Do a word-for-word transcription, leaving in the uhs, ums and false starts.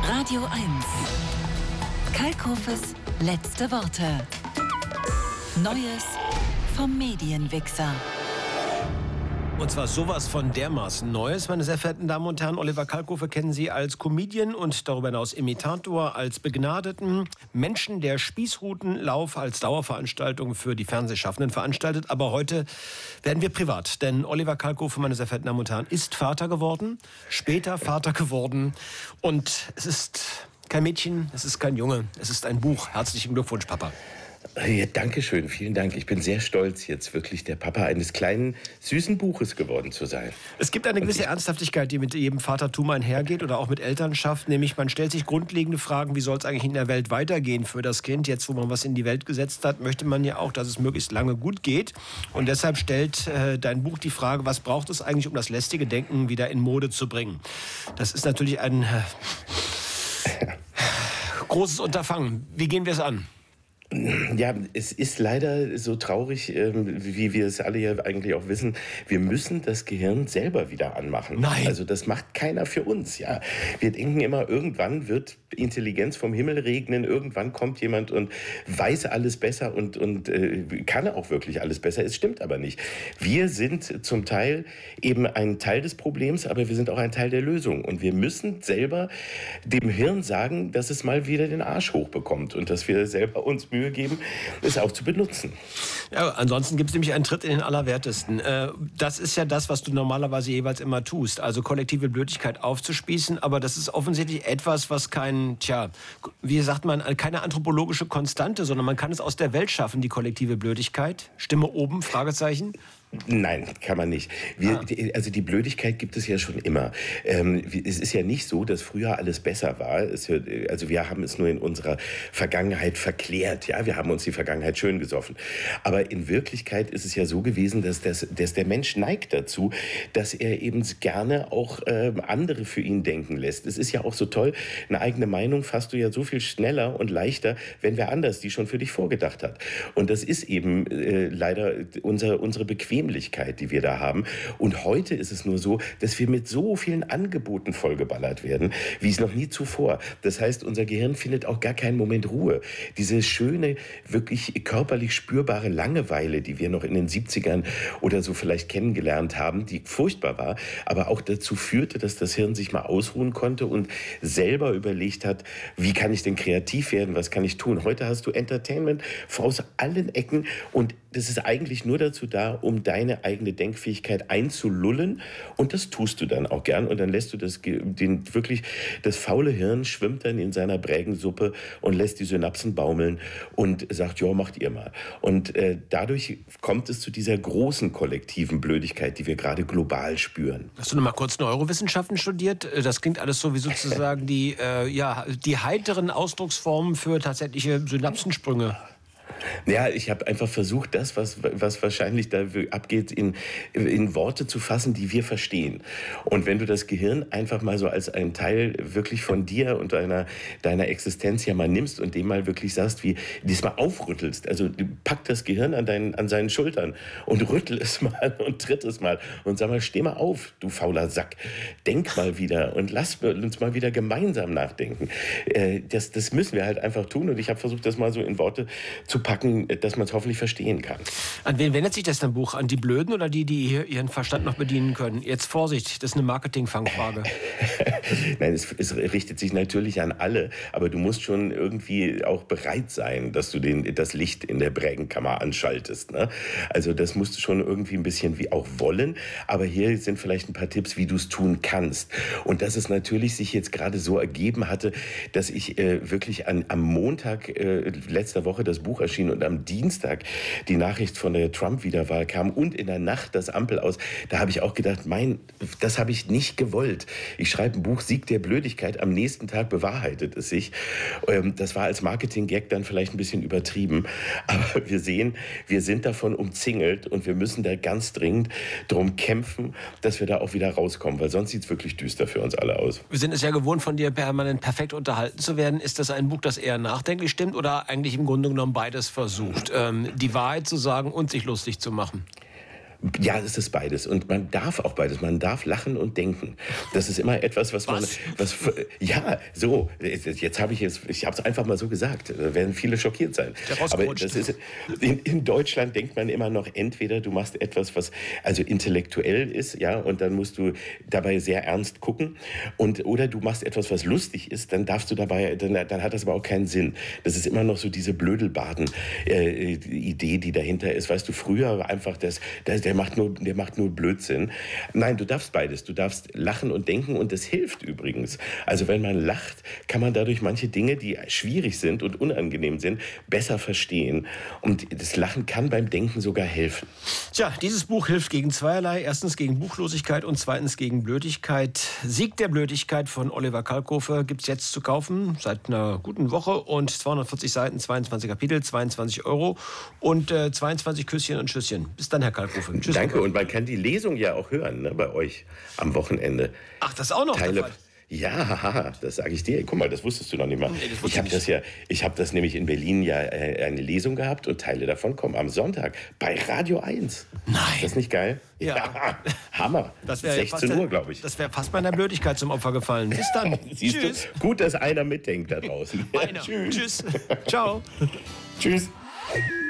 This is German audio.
Radio eins. Kalkofes letzte Worte. Neues vom Medienwichser. Und zwar sowas von dermaßen Neues, meine sehr verehrten Damen und Herren. Oliver Kalkofe kennen Sie als Comedian und darüber hinaus Imitator, als begnadeten Menschen, der Spießrutenlauf als Dauerveranstaltung für die Fernsehschaffenden veranstaltet. Aber heute werden wir privat, denn Oliver Kalkofe, meine sehr verehrten Damen und Herren, ist Vater geworden, später Vater geworden. Und es ist kein Mädchen, es ist kein Junge, es ist ein Buch. Herzlichen Glückwunsch, Papa. Ja, danke schön, vielen Dank. Ich bin sehr stolz, jetzt wirklich der Papa eines kleinen, süßen Buches geworden zu sein. Es gibt eine gewisse Ernsthaftigkeit, die mit jedem Vatertum einhergeht oder auch mit Elternschaft. Nämlich man stellt sich grundlegende Fragen, wie soll es eigentlich in der Welt weitergehen für das Kind? Jetzt, wo man was in die Welt gesetzt hat, möchte man ja auch, dass es möglichst lange gut geht. Und deshalb stellt äh, dein Buch die Frage, was braucht es eigentlich, um das lästige Denken wieder in Mode zu bringen? Das ist natürlich ein äh, großes Unterfangen. Wie gehen wir es an? Ja, es ist leider so traurig, wie wir es alle ja eigentlich auch wissen. Wir müssen das Gehirn selber wieder anmachen. Nein. Also das macht keiner für uns. Ja, wir denken immer, irgendwann wird Intelligenz vom Himmel regnen. Irgendwann kommt jemand und weiß alles besser und, und äh, kann auch wirklich alles besser. Es stimmt aber nicht. Wir sind zum Teil eben ein Teil des Problems, aber wir sind auch ein Teil der Lösung. Und wir müssen selber dem Hirn sagen, dass es mal wieder den Arsch hochbekommt und dass wir selber uns Mühe geben, es auch zu benutzen. Ja, ansonsten gibt es nämlich einen Tritt in den Allerwertesten. Äh, das ist ja das, was du normalerweise jeweils immer tust, also kollektive Blödigkeit aufzuspießen, aber das ist offensichtlich etwas, was kein, tja, wie sagt man, keine anthropologische Konstante, sondern man kann es aus der Welt schaffen, die kollektive Blödigkeit. Stimme oben, Fragezeichen. Nein, kann man nicht. Wir, ah. Also die Blödigkeit gibt es ja schon immer. Ähm, es ist ja nicht so, dass früher alles besser war. Es, also wir haben es nur in unserer Vergangenheit verklärt. Ja, wir haben uns die Vergangenheit schön gesoffen. Aber in Wirklichkeit ist es ja so gewesen, dass, das, dass der Mensch neigt dazu, dass er eben gerne auch ähm, andere für ihn denken lässt. Es ist ja auch so toll, eine eigene Meinung fasst du ja so viel schneller und leichter, wenn wer anders die schon für dich vorgedacht hat. Und das ist eben äh, leider unser, unsere Bequemlichkeit, die wir da haben. Und heute ist es nur so, dass wir mit so vielen Angeboten vollgeballert werden, wie es noch nie zuvor. Das heißt, unser Gehirn findet auch gar keinen Moment Ruhe. Diese schöne, wirklich körperlich spürbare Langeweile, die wir noch in den siebzigern oder so vielleicht kennengelernt haben, die furchtbar war, aber auch dazu führte, dass das Hirn sich mal ausruhen konnte und selber überlegt hat, wie kann ich denn kreativ werden, was kann ich tun? Heute hast du Entertainment aus allen Ecken und das ist eigentlich nur dazu da, um deine eigene Denkfähigkeit einzulullen. Und das tust du dann auch gern. Und dann lässt du das, den, wirklich, das faule Hirn schwimmt dann in seiner Brägensuppe und lässt die Synapsen baumeln und sagt, ja, macht ihr mal. Und äh, dadurch kommt es zu dieser großen kollektiven Blödigkeit, die wir gerade global spüren. Hast du noch mal kurz Neurowissenschaften studiert? Das klingt alles so wie sozusagen die, äh, ja, die heiteren Ausdrucksformen für tatsächliche Synapsensprünge. Ja, ich habe einfach versucht, das, was, was wahrscheinlich da abgeht, in, in Worte zu fassen, die wir verstehen. Und wenn du das Gehirn einfach mal so als einen Teil wirklich von dir und deiner, deiner Existenz ja mal nimmst und dem mal wirklich sagst, wie diesmal aufrüttelst, also pack das Gehirn an, deinen, an seinen Schultern und rüttel es mal und tritt es mal und sag mal, steh mal auf, du fauler Sack. Denk mal wieder und lass uns mal wieder gemeinsam nachdenken. Das, das müssen wir halt einfach tun und ich habe versucht, das mal so in Worte zu packen, dass man es hoffentlich verstehen kann. An wen wendet sich das denn Buch? An die Blöden oder die, die ihren Verstand noch bedienen können? Jetzt Vorsicht, das ist eine Marketing-Fangfrage. Nein, es, es richtet sich natürlich an alle, aber du musst schon irgendwie auch bereit sein, dass du den, das Licht in der Brägenkammer anschaltest. Ne? Also das musst du schon irgendwie ein bisschen wie auch wollen, aber hier sind vielleicht ein paar Tipps, wie du es tun kannst. Und dass es natürlich sich jetzt gerade so ergeben hatte, dass ich äh, wirklich an, am Montag äh, letzter Woche das Buch erschien und am Dienstag die Nachricht von der Trump-Wiederwahl kam und in der Nacht das Ampel aus. Da habe ich auch gedacht, mein, das habe ich nicht gewollt. Ich schreibe ein Buch, Sieg der Blödigkeit, am nächsten Tag bewahrheitet es sich. Das war als Marketing-Gag dann vielleicht ein bisschen übertrieben, aber wir sehen, wir sind davon umzingelt und wir müssen da ganz dringend drum kämpfen, dass wir da auch wieder rauskommen, weil sonst sieht es wirklich düster für uns alle aus. Wir sind es ja gewohnt, von dir permanent perfekt unterhalten zu werden. Ist das ein Buch, das eher nachdenklich stimmt oder eigentlich im Grunde genommen beides versucht? Ähm, die Wahrheit zu sagen und sich lustig zu machen? Ja, es ist beides. Und man darf auch beides. Man darf lachen und denken. Das ist immer etwas, was, was? man... Was, ja, so. Jetzt habe ich es ich habe es einfach mal so gesagt. Da werden viele schockiert sein. Aber das ist, in, in Deutschland denkt man immer noch, entweder du machst etwas, was also intellektuell ist, ja, und dann musst du dabei sehr ernst gucken. Und, oder du machst etwas, was lustig ist, dann darfst du dabei, dann, dann hat das aber auch keinen Sinn. Das ist immer noch so diese Blödelbaden-Idee, äh, die dahinter ist. Weißt du, früher war einfach das, das, der macht nur, der macht nur Blödsinn. Nein, du darfst beides. Du darfst lachen und denken und das hilft übrigens. Also wenn man lacht, kann man dadurch manche Dinge, die schwierig sind und unangenehm sind, besser verstehen. Und das Lachen kann beim Denken sogar helfen. Tja, dieses Buch hilft gegen zweierlei. Erstens gegen Buchlosigkeit und zweitens gegen Blödigkeit. Sieg der Blödigkeit von Oliver Kalkofe gibt es jetzt zu kaufen, seit einer guten Woche. Und zweihundertvierzig Seiten, zweiundzwanzig Kapitel, zweiundzwanzig Euro und äh, zweiundzwanzig Küsschen und Tschüsschen. Bis dann, Herr Kalkofe. Tschüss. Danke, und man kann die Lesung ja auch hören, ne, bei euch am Wochenende. Ach, das ist auch noch Teile. der Fall. Ja, das sage ich dir. Guck mal, das wusstest du noch nicht mal. Nee, das ich habe das ja, ich habe das nämlich in Berlin ja äh, eine Lesung gehabt und Teile davon kommen am Sonntag bei Radio eins. Nein. Ist das nicht geil? Ja. Ja, Hammer. Das sechzehn Uhr, glaube ich. Das wäre fast meiner Blödigkeit zum Opfer gefallen. Bis dann. Siehst Tschüss. Du? Gut, dass einer mitdenkt da draußen. Einer. Tschüss. Tschüss. Ciao. Tschüss.